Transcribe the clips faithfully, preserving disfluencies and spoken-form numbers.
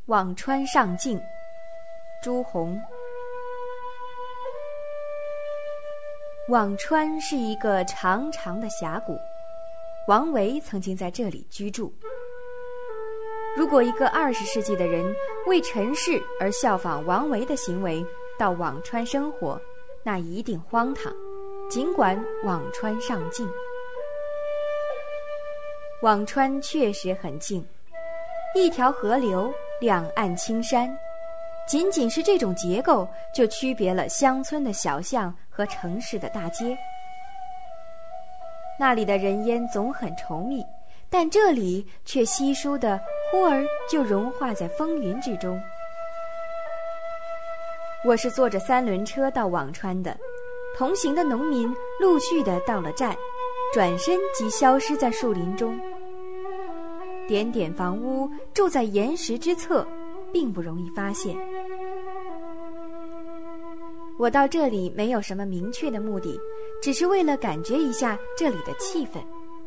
辋川上镜，朱洪。辋川是一个长长的峡谷，王维曾经在这里居住。如果一个二十世纪的人为尘世而效仿王维的行为，到辋川生活，那一定荒唐，尽管辋川上镜。辋川确实很静，一条河流，两岸青山，仅仅是这种结构就区别了乡村的小巷和城市的大街。那里的人烟总很稠密，但这里却稀疏的忽而就融化在风云之中。我是坐着三轮车到辋川的，同行的农民陆续的到了站，转身即消失在树林中。点点房屋住在岩石之侧，并不容易发现。我到这里没有什么明确的目的，只是为了感觉一下这里的气氛。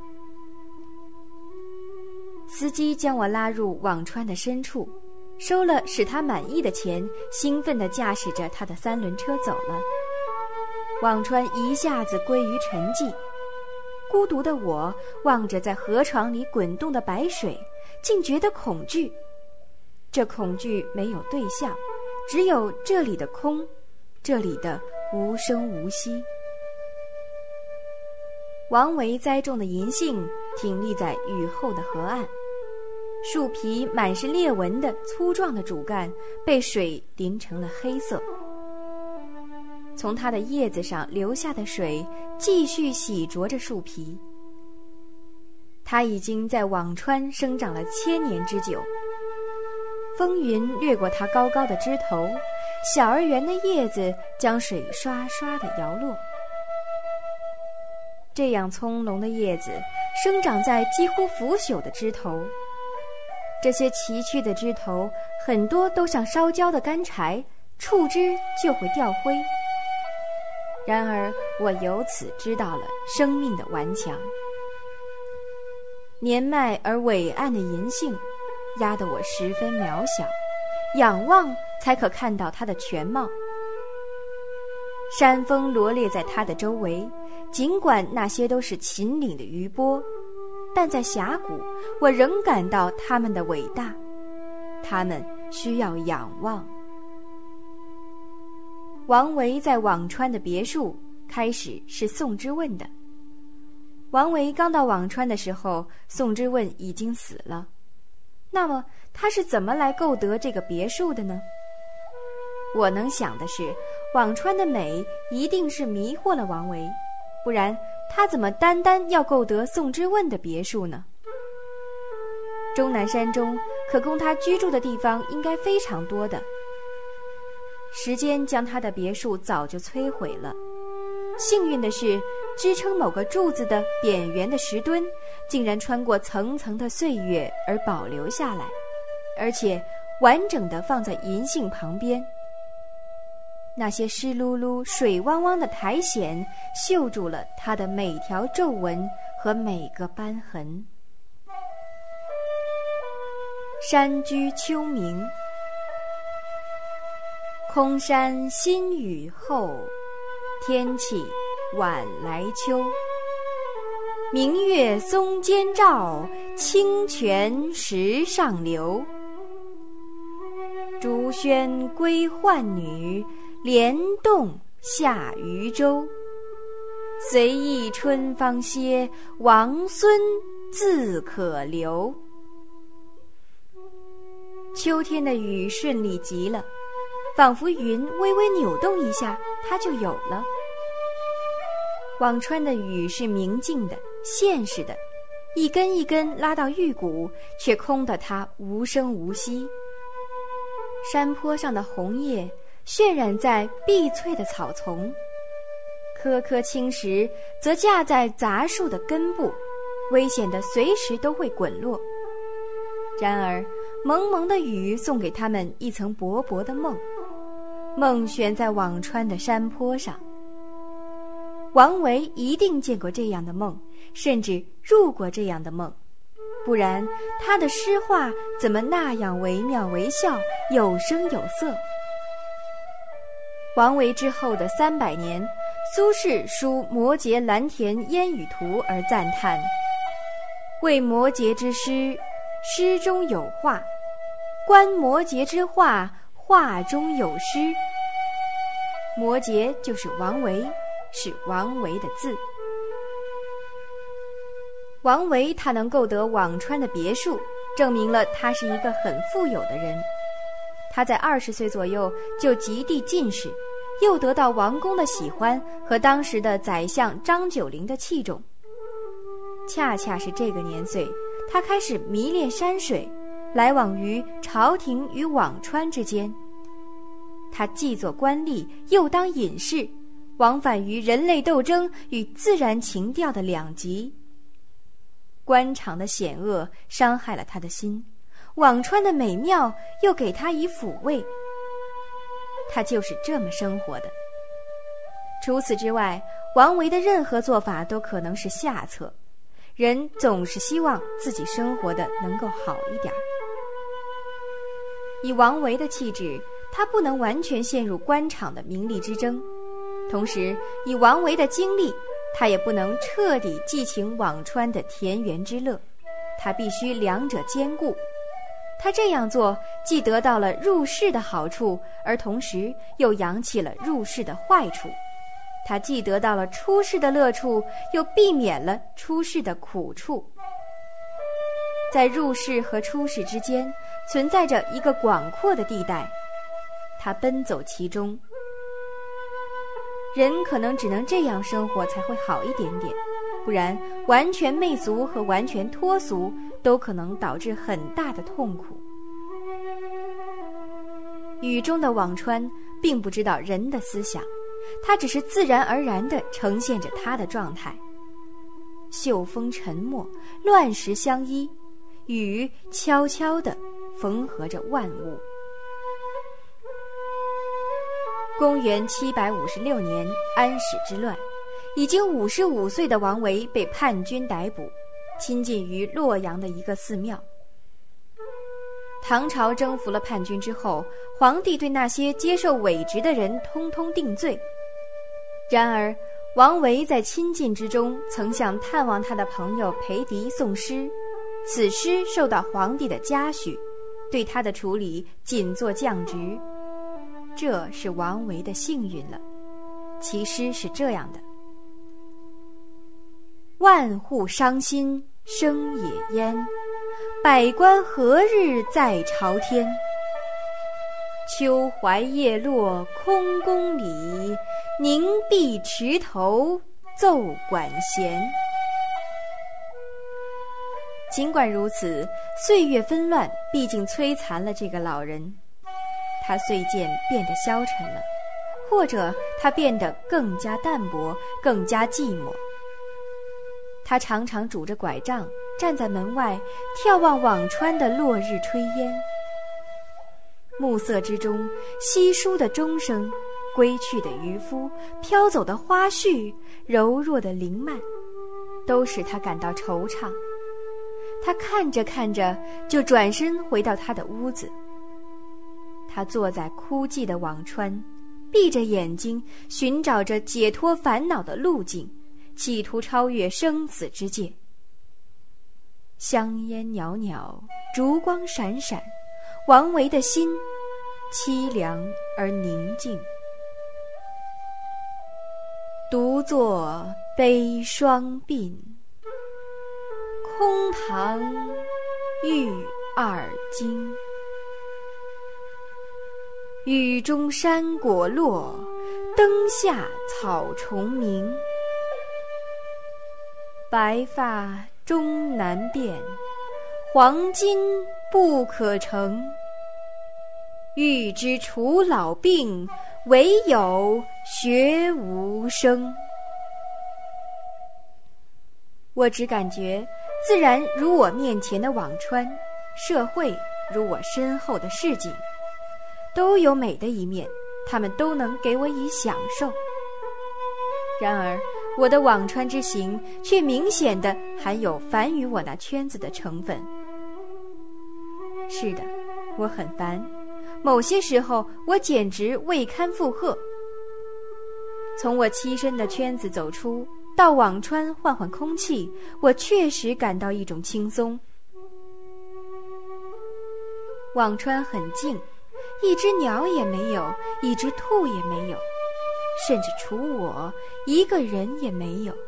司机将我拉入辋川的深处，收了使他满意的钱，兴奋地驾驶着他的三轮车走了。辋川一下子归于沉寂，孤独的我望着在河床里滚动的白水，竟觉得恐惧。这恐惧没有对象，只有这里的空，这里的无声无息。王维栽种的银杏挺立在雨后的河岸，树皮满是裂纹的粗壮的主干被水淋成了黑色。从它的叶子上流下的水继续洗濯着树皮。它已经在辋川生长了千年之久。风云掠过它高高的枝头，小而圆的叶子将水刷刷地摇落。这样葱茏的叶子生长在几乎腐朽的枝头，这些崎岖的枝头很多都像烧焦的干柴，触枝就会掉灰。然而我由此知道了生命的顽强。年迈而伟岸的银杏压得我十分渺小，仰望才可看到它的全貌。山峰罗列在它的周围，尽管那些都是秦岭的余波，但在峡谷我仍感到它们的伟大，它们需要仰望。王维在辋川的别墅开始是宋之问的。王维刚到辋川的时候，宋之问已经死了。那么他是怎么来购得这个别墅的呢？我能想的是，辋川的美一定是迷惑了王维，不然他怎么单单要购得宋之问的别墅呢？终南山中可供他居住的地方应该非常多的。时间将他的别墅早就摧毁了。幸运的是，支撑某个柱子的扁圆的石墩竟然穿过层层的岁月而保留下来，而且完整地放在银杏旁边。那些湿漉漉水汪汪的苔藓绣住了它的每条皱纹和每个斑痕。山居秋暝，空山新雨后，天气晚来秋。明月松间照，清泉石上流。竹喧归浣女，莲动下渔舟。随意春芳歇，王孙自可留。秋天的雨顺利极了，仿佛云微微扭动一下，它就有了。辋川的雨是明净的、现实的，一根一根拉到玉骨，却空得它无声无息。山坡上的红叶渲染在碧翠的草丛，颗颗青石则架在杂树的根部，危险的随时都会滚落。然而蒙蒙的雨送给他们一层薄薄的梦，梦悬在辋川的山坡上。王维一定见过这样的梦，甚至入过这样的梦， 不然他的诗画怎么那样惟妙惟肖，有声有色？王维之后的三百年，苏轼书《摩诘蓝田烟雨图》而赞叹：为摩诘之诗，诗中有画；观摩诘之画，画中有诗。摩诘就是王维，是王维的字。王维他能购得辋川的别墅，证明了他是一个很富有的人。他在二十岁左右就及第进士，又得到王公的喜欢和当时的宰相张九龄的器重。恰恰是这个年岁，他开始迷恋山水，来往于朝廷与辋川之间。他既做官吏，又当隐士，往返于人类斗争与自然情调的两极。官场的险恶伤害了他的心，辋川的美妙又给他以抚慰。他就是这么生活的。除此之外，王维的任何做法都可能是下策。人总是希望自己生活的能够好一点。以王维的气质，他不能完全陷入官场的名利之争，同时以王维的经历，他也不能彻底寄情辋川的田园之乐，他必须两者兼顾。他这样做，既得到了入世的好处，而同时又扬弃了入世的坏处。他既得到了出世的乐处，又避免了出世的苦处。在入世和出世之间，存在着一个广阔的地带，他奔走其中。人可能只能这样生活才会好一点点，不然完全媚俗和完全脱俗都可能导致很大的痛苦。雨中的辋川并不知道人的思想，它只是自然而然地呈现着它的状态。秀风沉默，乱石相依，雨悄悄地缝合着万物。公元七百五十六年，安史之乱，已经五十五岁的王维被叛军逮捕，亲近于洛阳的一个寺庙。唐朝征服了叛军之后，皇帝对那些接受伪职的人通通定罪。然而王维在亲近之中曾向探望他的朋友裴迪送诗，此诗受到皇帝的嘉许，对他的处理仅做降职。这是王维的幸运了。其诗是这样的：万户伤心生野烟，百官何日在朝天？秋槐叶落空宫里，凝碧池头奏管弦。尽管如此，岁月纷乱毕竟摧残了这个老人。他遂渐变得消沉了，或者他变得更加淡薄，更加寂寞。他常常拄着拐杖站在门外，眺望辋川的落日炊烟。暮色之中，稀疏的钟声，归去的渔夫，飘走的花絮，柔弱的灵蔓，都使他感到惆怅。他看着看着，就转身回到他的屋子。他坐在枯寂的辋川，闭着眼睛，寻找着解脱烦恼的路径，企图超越生死之界。香烟袅袅，烛光闪闪，王维的心凄凉而宁静。独坐悲双鬓，空堂玉二经。雨中山果落，灯下草虫鸣。白发终难辨，黄金不可成。欲知除老病，唯有学无声。我只感觉自然如我面前的辋川，社会如我身后的市井，都有美的一面，它们都能给我以享受。然而我的辋川之行却明显的含有烦于我那圈子的成分。是的，我很烦，某些时候我简直未堪负荷。从我栖身的圈子走出，到辋川换换空气，我确实感到一种轻松。辋川很静，一只鸟也没有，一只兔也没有，甚至除我一个人也没有。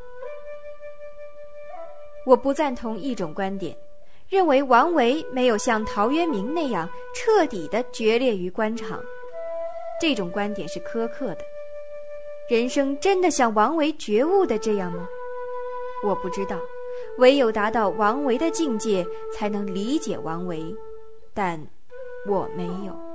我不赞同一种观点，认为王维没有像陶渊明那样彻底地决裂于官场。这种观点是苛刻的。人生真的像王维觉悟的这样吗？我不知道，唯有达到王维的境界，才能理解王维，但我没有。